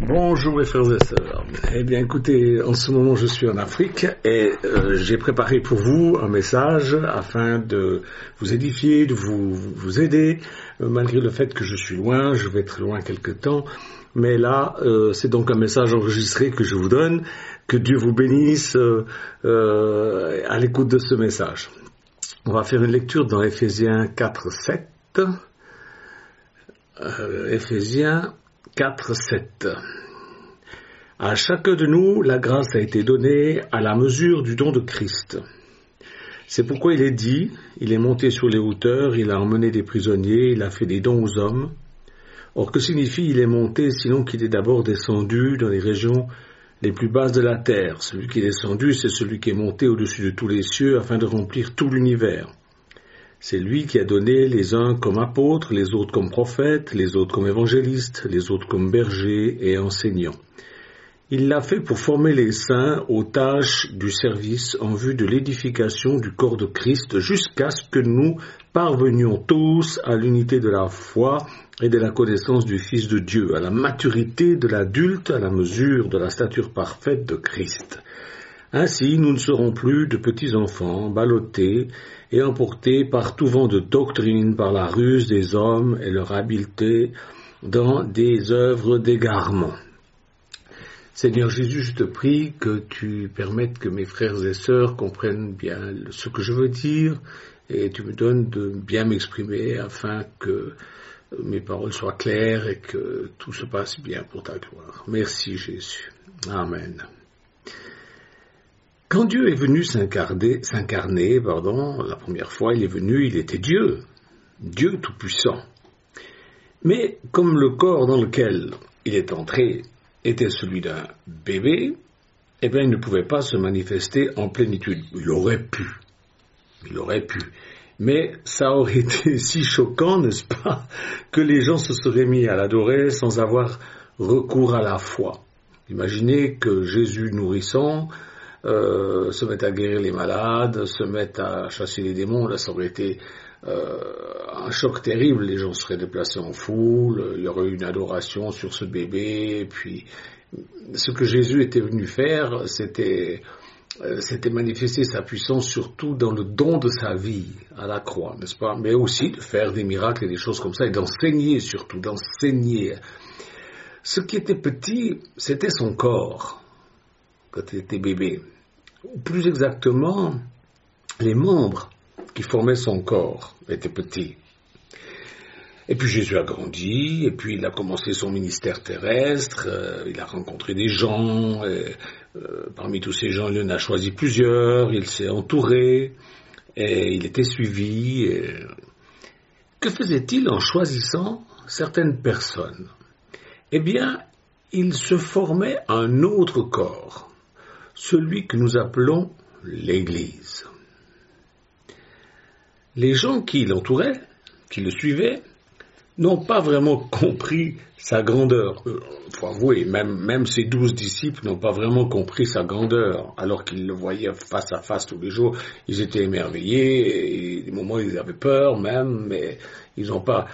Bonjour mes frères et sœurs. Eh bien écoutez, en ce moment je suis en Afrique et j'ai préparé pour vous un message afin de vous édifier, de vous aider, malgré le fait que je suis loin, je vais être loin quelque temps. Mais là, c'est donc un message enregistré que je vous donne. Que Dieu vous bénisse à l'écoute de ce message. On va faire une lecture dans Éphésiens 4:7. Éphésiens 4:7. À chacun de nous, la grâce a été donnée à la mesure du don de Christ. C'est pourquoi il est dit, il est monté sur les hauteurs, il a emmené des prisonniers, il a fait des dons aux hommes. Or, que signifie il est monté, sinon qu'il est d'abord descendu dans les régions les plus basses de la terre. Celui qui est descendu, c'est celui qui est monté au-dessus de tous les cieux afin de remplir tout l'univers. C'est lui qui a donné les uns comme apôtres, les autres comme prophètes, les autres comme évangélistes, les autres comme bergers et enseignants. Il l'a fait pour former les saints aux tâches du service en vue de l'édification du corps de Christ jusqu'à ce que nous parvenions tous à l'unité de la foi et de la connaissance du Fils de Dieu, à la maturité de l'adulte, à la mesure de la stature parfaite de Christ. Ainsi, nous ne serons plus de petits enfants, ballottés et emportés par tout vent de doctrine, par la ruse des hommes et leur habileté dans des œuvres d'égarement. Seigneur Jésus, je te prie que tu permettes que mes frères et sœurs comprennent bien ce que je veux dire et tu me donnes de bien m'exprimer afin que mes paroles soient claires et que tout se passe bien pour ta gloire. Merci Jésus. Amen. Quand Dieu est venu s'incarner, la première fois il est venu, il était Dieu, Dieu tout-puissant. Mais comme le corps dans lequel il est entré était celui d'un bébé, eh bien il ne pouvait pas se manifester en plénitude. Il aurait pu. Mais ça aurait été si choquant, n'est-ce pas, que les gens se seraient mis à l'adorer sans avoir recours à la foi. Imaginez que Jésus nourrissant se mette à guérir les malades, se mette à chasser les démons, là ça aurait été un choc terrible, les gens seraient déplacés en foule, il y aurait eu une adoration sur ce bébé, et puis ce que Jésus était venu faire, c'était manifester sa puissance surtout dans le don de sa vie à la croix, n'est-ce pas? Mais aussi de faire des miracles et des choses comme ça, et d'enseigner surtout, d'enseigner. Ce qui était petit, c'était son corps, quand il était bébé. Ou plus exactement, les membres qui formaient son corps étaient petits. Et puis Jésus a grandi, et puis il a commencé son ministère terrestre, il a rencontré des gens, parmi tous ces gens, il en a choisi plusieurs, il s'est entouré, et il était suivi. Que faisait-il en choisissant certaines personnes? Eh bien, il se formait un autre corps, celui que nous appelons l'Église. Les gens qui l'entouraient, qui le suivaient, n'ont pas vraiment compris sa grandeur. Faut avouer, même ses 12 disciples n'ont pas vraiment compris sa grandeur, alors qu'ils le voyaient face à face tous les jours. Ils étaient émerveillés, et des moments ils avaient peur même, mais ils n'ont pas...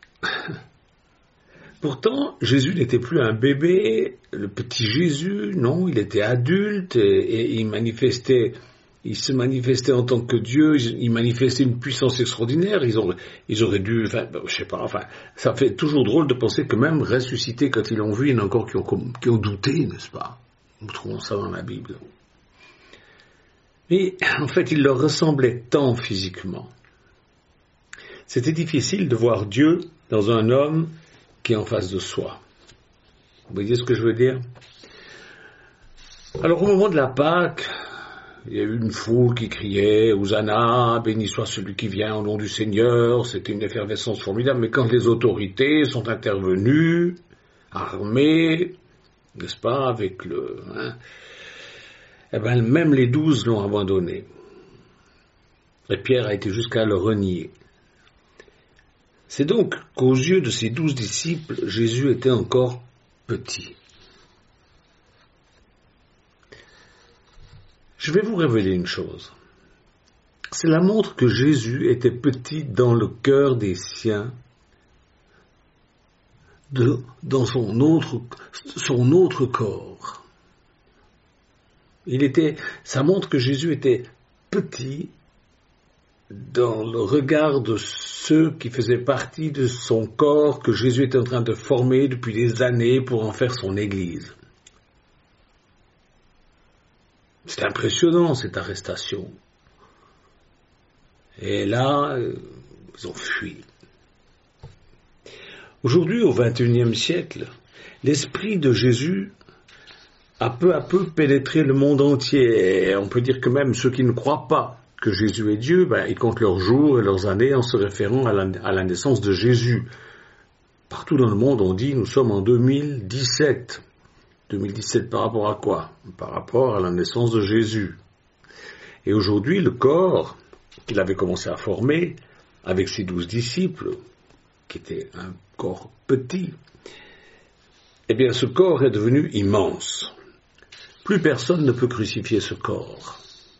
Pourtant, Jésus n'était plus un bébé, le petit Jésus, non, il était adulte et il se manifestait en tant que Dieu, il manifestait une puissance extraordinaire, ils auraient dû, je sais pas, ça fait toujours drôle de penser que même ressuscité quand ils l'ont vu, il y en a encore qui ont douté, n'est-ce pas? Nous trouvons ça dans la Bible. Mais en fait, il leur ressemblait tant physiquement. C'était difficile de voir Dieu dans un homme qui est en face de soi. Vous voyez ce que je veux dire? Alors au moment de la Pâque, il y a eu une foule qui criait « Hosanna, béni soit celui qui vient au nom du Seigneur ». C'était une effervescence formidable, mais quand les autorités sont intervenues, armées, n'est-ce pas, avec eh bien, même les 12 l'ont abandonné. Et Pierre a été jusqu'à le renier. C'est donc qu'aux yeux de ces 12 disciples, Jésus était encore petit. Je vais vous révéler une chose. Cela montre que Jésus était petit dans le cœur des siens dans son autre corps. Ça montre que Jésus était petit dans le regard de ceux qui faisaient partie de son corps que Jésus était en train de former depuis des années pour en faire son Église. C'est impressionnant cette arrestation. Et là, ils ont fui. Aujourd'hui, au XXIe siècle, l'esprit de Jésus a peu à peu pénétré le monde entier. Et on peut dire que même ceux qui ne croient pas que Jésus est Dieu, ils comptent leurs jours et leurs années en se référant à la naissance de Jésus. Partout dans le monde, on dit nous sommes en 2017. 2017 par rapport à quoi? Par rapport à la naissance de Jésus. Et aujourd'hui, le corps qu'il avait commencé à former avec ses 12 disciples, qui était un corps petit, eh bien ce corps est devenu immense. Plus personne ne peut crucifier ce corps.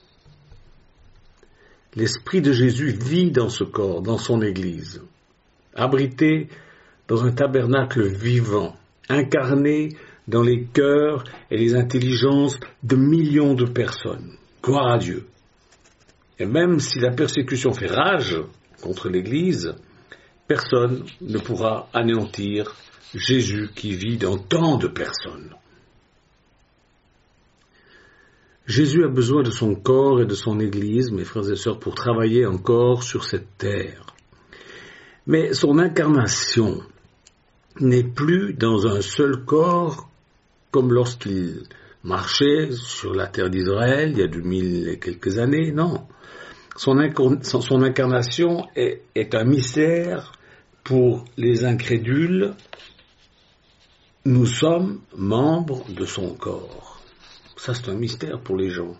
L'Esprit de Jésus vit dans ce corps, dans son Église, abrité dans un tabernacle vivant, incarné dans les cœurs et les intelligences de millions de personnes. Gloire à Dieu. Et même si la persécution fait rage contre l'Église, personne ne pourra anéantir Jésus qui vit dans tant de personnes. Jésus a besoin de son corps et de son Église, mes frères et sœurs, pour travailler encore sur cette terre. Mais son incarnation n'est plus dans un seul corps comme lorsqu'il marchait sur la terre d'Israël il y a 2000 et quelques années, non. Son incarnation est un mystère pour les incrédules. Nous sommes membres de son corps. Ça, c'est un mystère pour les gens.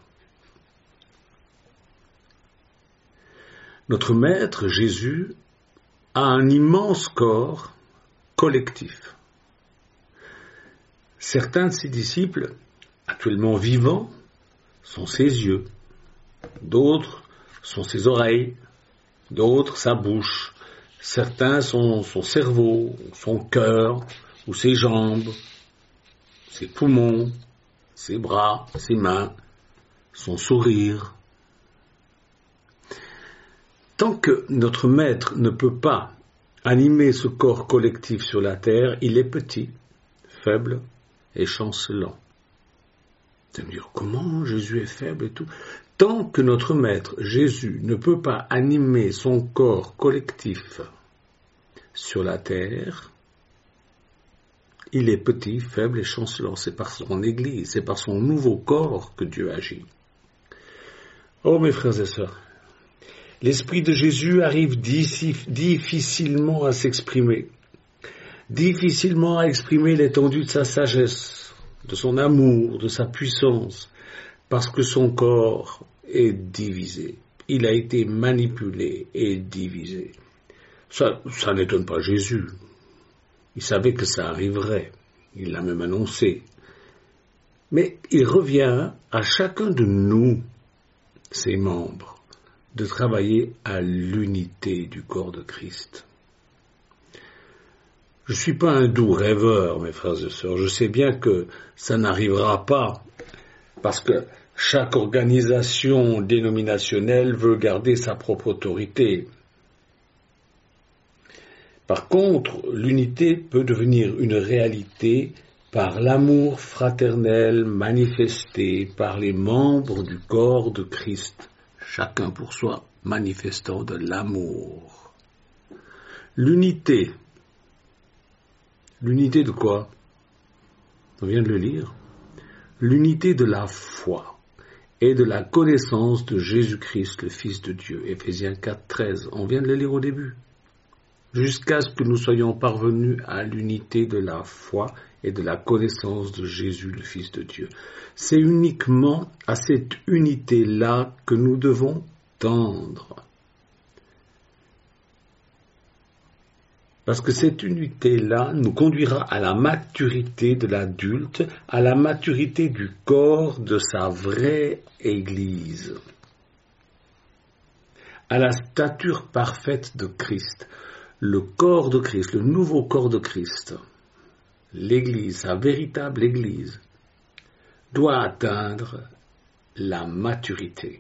Notre Maître, Jésus, a un immense corps collectif. Certains de ses disciples, actuellement vivants, sont ses yeux. D'autres sont ses oreilles. D'autres, sa bouche. Certains sont son cerveau, son cœur, ou ses jambes, ses poumons, ses bras, ses mains, son sourire. Tant que notre Maître ne peut pas animer ce corps collectif sur la terre, il est petit, faible et chancelant. Vous allez me dire, comment Jésus est faible et tout? Tant que notre Maître Jésus ne peut pas animer son corps collectif sur la terre, il est petit, faible et chancelant. C'est par son Église, c'est par son nouveau corps que Dieu agit. Oh mes frères et sœurs, l'Esprit de Jésus arrive difficilement à s'exprimer, difficilement à exprimer l'étendue de sa sagesse, de son amour, de sa puissance, parce que son corps est divisé. Il a été manipulé et divisé. Ça n'étonne pas Jésus. Il savait que ça arriverait. Il l'a même annoncé. Mais il revient à chacun de nous, ses membres, de travailler à l'unité du corps de Christ. Je ne suis pas un doux rêveur, mes frères et sœurs. Je sais bien que ça n'arrivera pas, parce que chaque organisation dénominationnelle veut garder sa propre autorité. Par contre, l'unité peut devenir une réalité par l'amour fraternel manifesté par les membres du corps de Christ, chacun pour soi manifestant de l'amour. L'unité de quoi? On vient de le lire. L'unité de la foi et de la connaissance de Jésus-Christ, le Fils de Dieu. Éphésiens 4, 13. On vient de le lire au début. Jusqu'à ce que nous soyons parvenus à l'unité de la foi et de la connaissance de Jésus, le Fils de Dieu. C'est uniquement à cette unité-là que nous devons tendre. Parce que cette unité-là nous conduira à la maturité de l'adulte, à la maturité du corps de sa vraie Église, à la stature parfaite de Christ. Le corps de Christ, le nouveau corps de Christ, l'Église, sa véritable Église, doit atteindre la maturité.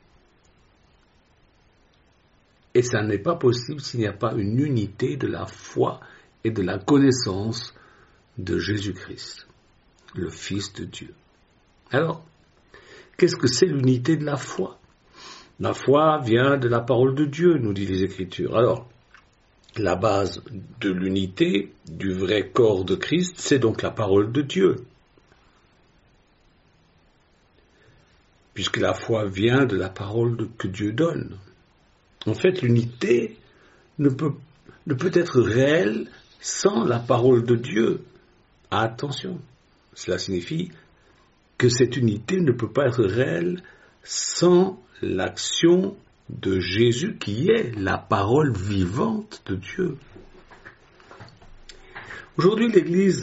Et ça n'est pas possible s'il n'y a pas une unité de la foi et de la connaissance de Jésus-Christ, le Fils de Dieu. Alors, qu'est-ce que c'est l'unité de la foi? La foi vient de la parole de Dieu, nous dit les Écritures. Alors, la base de l'unité du vrai corps de Christ, c'est donc la parole de Dieu. Puisque la foi vient de la parole que Dieu donne. En fait, l'unité ne peut être réelle sans la parole de Dieu. Attention, cela signifie que cette unité ne peut pas être réelle sans l'action de Jésus qui est la parole vivante de Dieu. Aujourd'hui, l'Église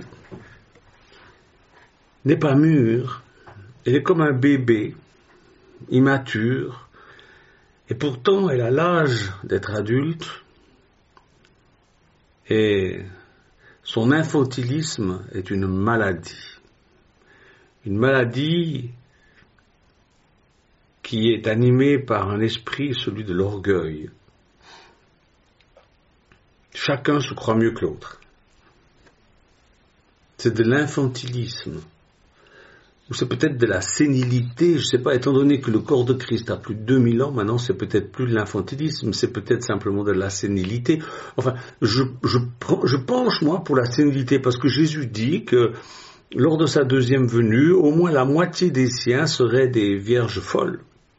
n'est pas mûre, elle est comme un bébé, immature, et pourtant elle a l'âge d'être adulte, et son infantilisme est une maladie qui est animée par un esprit, celui de l'orgueil. Chacun se croit mieux que l'autre. C'est de l'infantilisme. Ou c'est peut-être de la sénilité, je ne sais pas, étant donné que le corps de Christ a plus de 2000 ans, maintenant c'est peut-être plus de l'infantilisme, c'est peut-être simplement de la sénilité. Enfin, je penche moi pour la sénilité, parce que Jésus dit que lors de sa deuxième venue, au moins la moitié des siens seraient des vierges folles.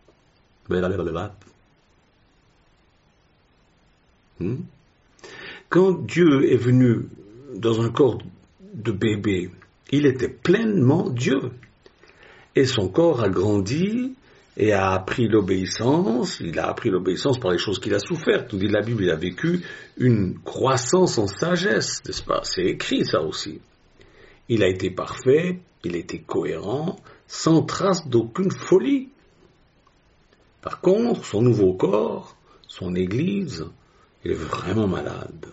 Quand Dieu est venu dans un corps de bébé, il était pleinement Dieu. Et son corps a grandi et a appris l'obéissance. Il a appris l'obéissance par les choses qu'il a souffertes. Nous dit la Bible, il a vécu une croissance en sagesse, n'est-ce pas? C'est écrit ça aussi. Il a été parfait, il était cohérent, sans trace d'aucune folie. Par contre, son nouveau corps, son Église, il est vraiment malade.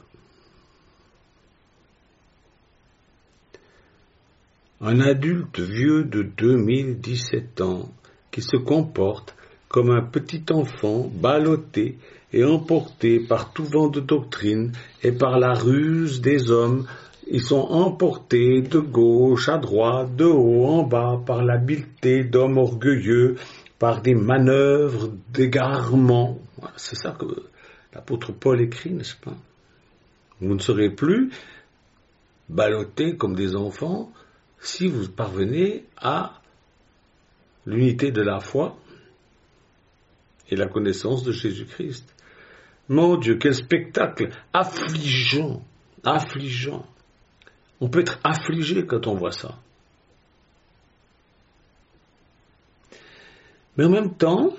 Un adulte vieux de 2017 ans qui se comporte comme un petit enfant ballotté et emporté par tout vent de doctrine et par la ruse des hommes. Ils sont emportés de gauche à droite, de haut en bas, par l'habileté d'hommes orgueilleux, par des manœuvres d'égarement. Voilà, c'est ça que l'apôtre Paul écrit, n'est-ce pas? Vous ne serez plus ballottés comme des enfants si vous parvenez à l'unité de la foi et la connaissance de Jésus-Christ. Mon Dieu, quel spectacle affligeant, affligeant. On peut être affligé quand on voit ça. Mais en même temps,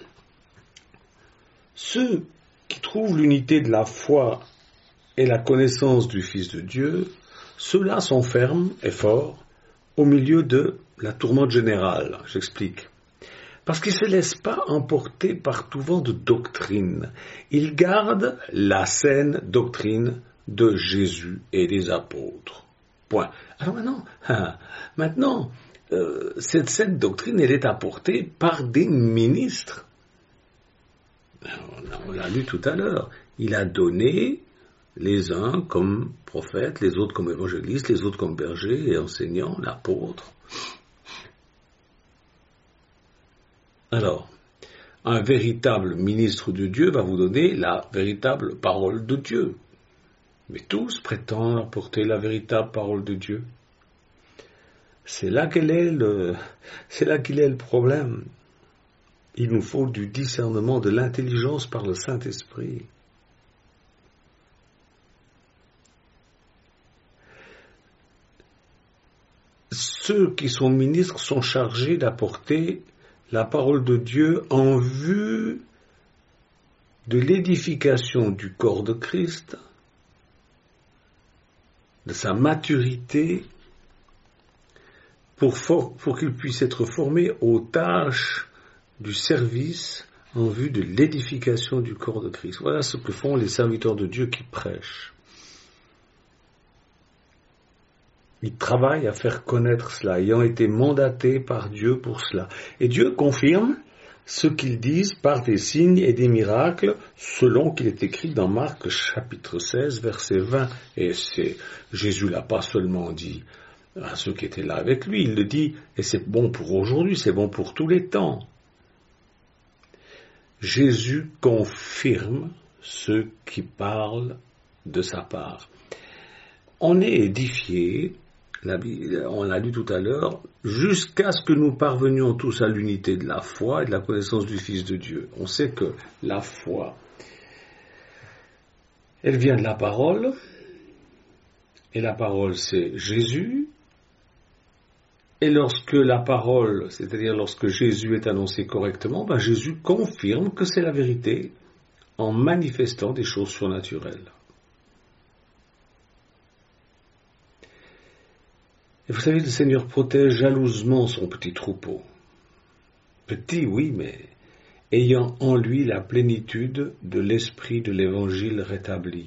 ceux qui trouvent l'unité de la foi et la connaissance du Fils de Dieu, ceux-là sont fermes et forts au milieu de la tourmente générale. J'explique. Parce qu'ils ne se laissent pas emporter par tout vent de doctrine. Ils gardent la saine doctrine de Jésus et des apôtres. Point. Alors maintenant, cette doctrine, elle est apportée par des ministres. On l'a lu tout à l'heure. Il a donné les uns comme prophètes, les autres comme évangélistes, les autres comme bergers et enseignants, l'apôtre. Alors, un véritable ministre de Dieu va vous donner la véritable parole de Dieu. Mais tous prétendent apporter la véritable parole de Dieu. C'est là qu'il est le problème. Il nous faut du discernement, de l'intelligence par le Saint-Esprit. Ceux qui sont ministres sont chargés d'apporter la parole de Dieu en vue de l'édification du corps de Christ, de sa maturité, pour qu'il puisse être formé aux tâches du service en vue de l'édification du corps de Christ. Voilà ce que font les serviteurs de Dieu qui prêchent. Ils travaillent à faire connaître cela, ayant été mandatés par Dieu pour cela. Et Dieu confirme ce qu'ils disent par des signes et des miracles, selon qu'il est écrit dans Marc chapitre 16, verset 20. Et Jésus l'a pas seulement dit à ceux qui étaient là avec lui, il le dit, et c'est bon pour aujourd'hui, c'est bon pour tous les temps. Jésus confirme ceux qui parlent de sa part. On est édifié, on l'a lu tout à l'heure, jusqu'à ce que nous parvenions tous à l'unité de la foi et de la connaissance du Fils de Dieu. On sait que la foi, elle vient de la parole, et la parole c'est Jésus, et lorsque la parole, c'est-à-dire lorsque Jésus est annoncé correctement, Jésus confirme que c'est la vérité en manifestant des choses surnaturelles. Et vous savez, le Seigneur protège jalousement son petit troupeau. Petit, oui, mais ayant en lui la plénitude de l'esprit de l'Évangile rétabli.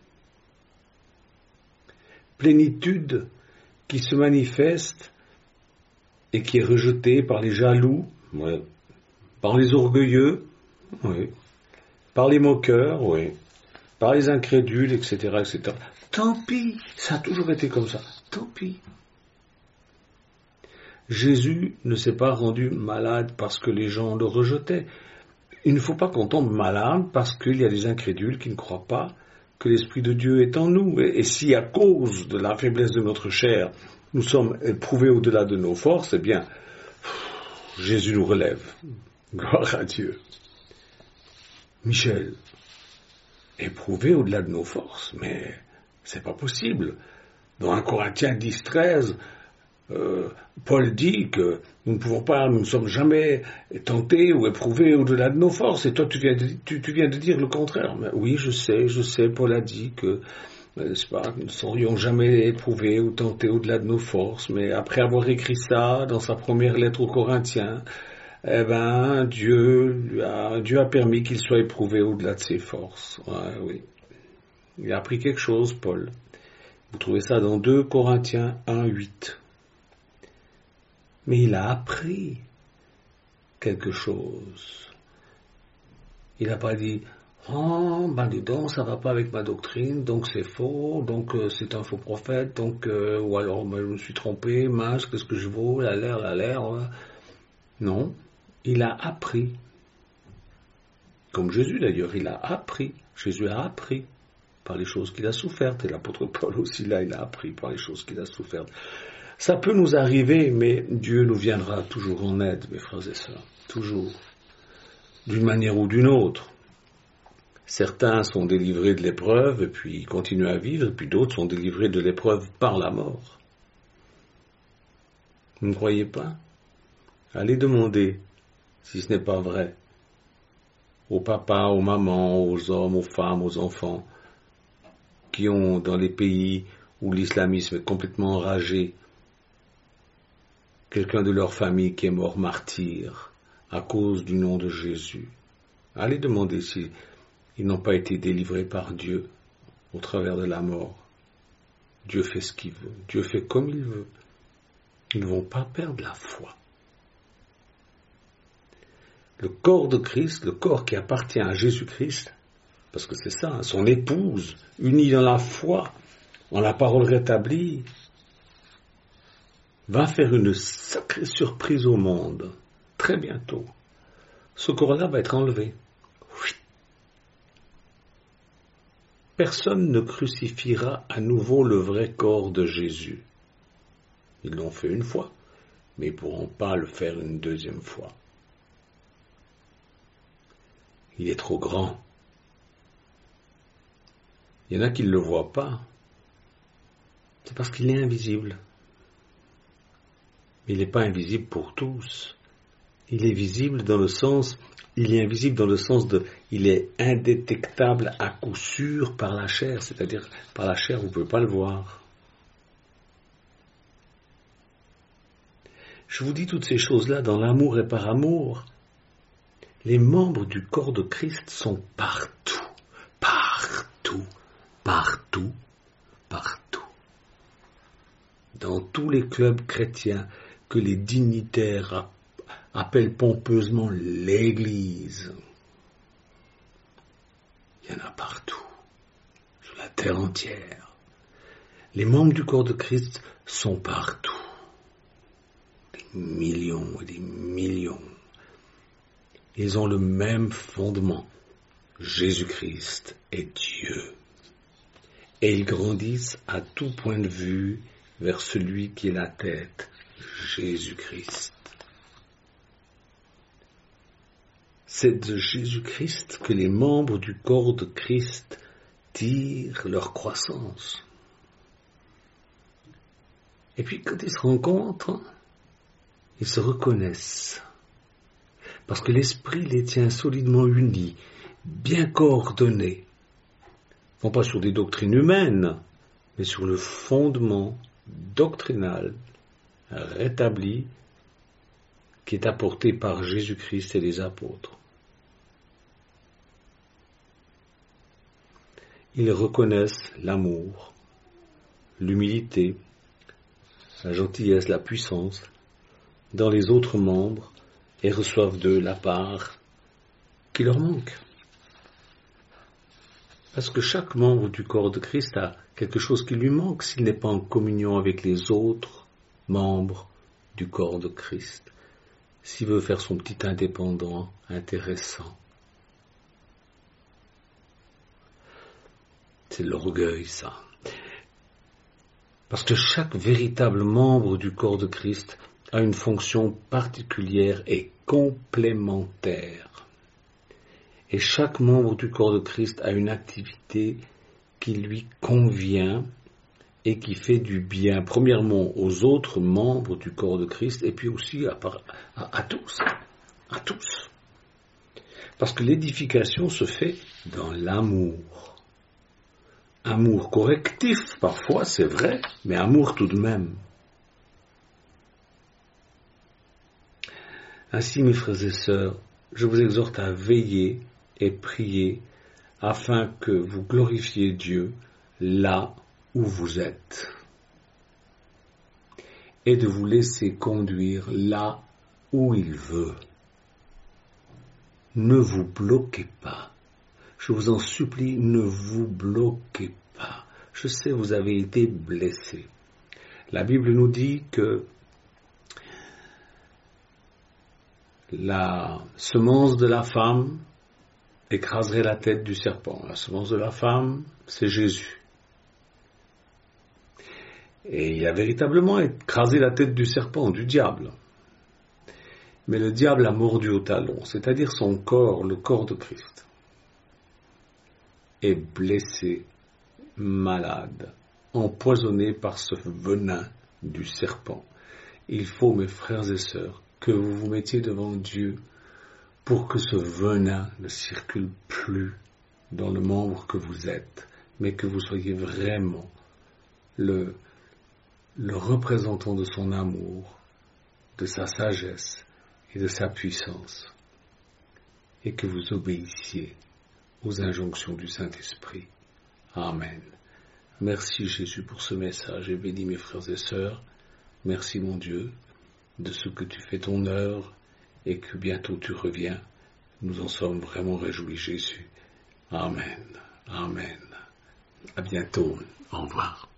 Plénitude qui se manifeste et qui est rejetée par les jaloux, ouais, par les orgueilleux, oui, par les moqueurs, oui, par les incrédules, etc., etc. Tant pis, ça a toujours été comme ça, tant pis. Jésus ne s'est pas rendu malade parce que les gens le rejetaient. Il ne faut pas qu'on tombe malade parce qu'il y a des incrédules qui ne croient pas que l'Esprit de Dieu est en nous. Et si à cause de la faiblesse de notre chair, nous sommes éprouvés au-delà de nos forces, eh bien, Jésus nous relève. Gloire à Dieu. Michel, éprouvé au-delà de nos forces, mais c'est pas possible. Dans 1 Corinthiens 10, 13, Paul dit que nous ne pouvons pas, nous ne sommes jamais tentés ou éprouvés au-delà de nos forces. Et toi, tu viens de dire le contraire. Mais oui, je sais, Paul a dit que, n'est-ce pas, nous ne serions jamais éprouvés ou tentés au-delà de nos forces. Mais après avoir écrit ça dans sa première lettre aux Corinthiens, eh ben, Dieu a permis qu'il soit éprouvé au-delà de ses forces. Ouais, oui. Il a appris quelque chose, Paul. Vous trouvez ça dans 2 Corinthiens 1, 8. Mais il a appris quelque chose. Il n'a pas dit, oh, dis donc, ça va pas avec ma doctrine, donc c'est faux, donc c'est un faux prophète, donc, ou alors je me suis trompé, mince, qu'est-ce que je vaux, la l'air. Non, il a appris. Comme Jésus d'ailleurs, il a appris. Jésus a appris par les choses qu'il a souffertes. Et l'apôtre Paul aussi, là, il a appris par les choses qu'il a souffertes. Ça peut nous arriver, mais Dieu nous viendra toujours en aide, mes frères et sœurs. Toujours. D'une manière ou d'une autre. Certains sont délivrés de l'épreuve, et puis ils continuent à vivre, et puis d'autres sont délivrés de l'épreuve par la mort. Vous ne croyez pas? Allez demander, si ce n'est pas vrai, aux papas, aux mamans, aux hommes, aux femmes, aux enfants, qui ont, dans les pays où l'islamisme est complètement enragé, quelqu'un de leur famille qui est mort martyr à cause du nom de Jésus. Allez demander s'ils n'ont pas été délivrés par Dieu au travers de la mort. Dieu fait ce qu'il veut. Dieu fait comme il veut. Ils ne vont pas perdre la foi. Le corps de Christ, le corps qui appartient à Jésus-Christ, parce que c'est ça, son épouse, unie dans la foi, en la parole rétablie, va faire une sacrée surprise au monde, très bientôt. Ce corps-là va être enlevé. Personne ne crucifiera à nouveau le vrai corps de Jésus. Ils l'ont fait une fois, mais ils ne pourront pas le faire une deuxième fois. Il est trop grand. Il y en a qui ne le voient pas. C'est parce qu'il est invisible. Mais il n'est pas invisible pour tous. Il est invisible dans le sens de, il est indétectable à coup sûr par la chair, c'est-à-dire par la chair vous ne pouvez pas le voir. Je vous dis toutes ces choses-là dans l'amour et par amour. Les membres du corps de Christ sont partout, tous les clubs chrétiens que les dignitaires appellent pompeusement l'Église. Il y en a partout, sur la terre entière. Les membres du corps de Christ sont partout. Des millions et des millions. Ils ont le même fondement. Jésus-Christ est Dieu. Et ils grandissent à tout point de vue vers celui qui est la tête, Jésus-Christ. C'est de Jésus-Christ que les membres du corps de Christ tirent leur croissance. Et puis quand ils se rencontrent, ils se reconnaissent. Parce que l'Esprit les tient solidement unis, bien coordonnés. Non pas sur des doctrines humaines, mais sur le fondement doctrinal rétabli qui est apporté par Jésus-Christ et les apôtres. Ils reconnaissent l'amour, l'humilité, la gentillesse, la puissance dans les autres membres et reçoivent d'eux la part qui leur manque. Parce que chaque membre du corps de Christ a quelque chose qui lui manque s'il n'est pas en communion avec les autres membres du corps de Christ. S'il veut faire son petit indépendant intéressant. C'est l'orgueil, ça. Parce que chaque véritable membre du corps de Christ a une fonction particulière et complémentaire. Et chaque membre du corps de Christ a une activité qui lui convient et qui fait du bien, premièrement aux autres membres du corps de Christ et puis aussi à tous. À tous. Parce que l'édification se fait dans l'amour. Amour correctif, parfois, c'est vrai, mais amour tout de même. Ainsi, mes frères et sœurs, je vous exhorte à veiller et prier afin que vous glorifiez Dieu là où vous êtes et de vous laisser conduire là où il veut. Ne vous bloquez pas. Je vous en supplie, ne vous bloquez pas. Je sais, vous avez été blessés. La Bible nous dit que la semence de la femme écraserait la tête du serpent. La semence de la femme, c'est Jésus. Et il a véritablement écrasé la tête du serpent, du diable. Mais le diable a mordu au talon, c'est-à-dire son corps, le corps de Christ, est blessé, malade, empoisonné par ce venin du serpent. Il faut, mes frères et sœurs, que vous vous mettiez devant Dieu pour que ce venin ne circule plus dans le membre que vous êtes, mais que vous soyez vraiment le représentant de son amour, de sa sagesse et de sa puissance, et que vous obéissiez aux injonctions du Saint-Esprit. Amen. Merci Jésus pour ce message et bénis mes frères et sœurs. Merci mon Dieu de ce que tu fais ton œuvre et que bientôt tu reviens. Nous en sommes vraiment réjouis, Jésus. Amen. Amen. À bientôt. Au revoir.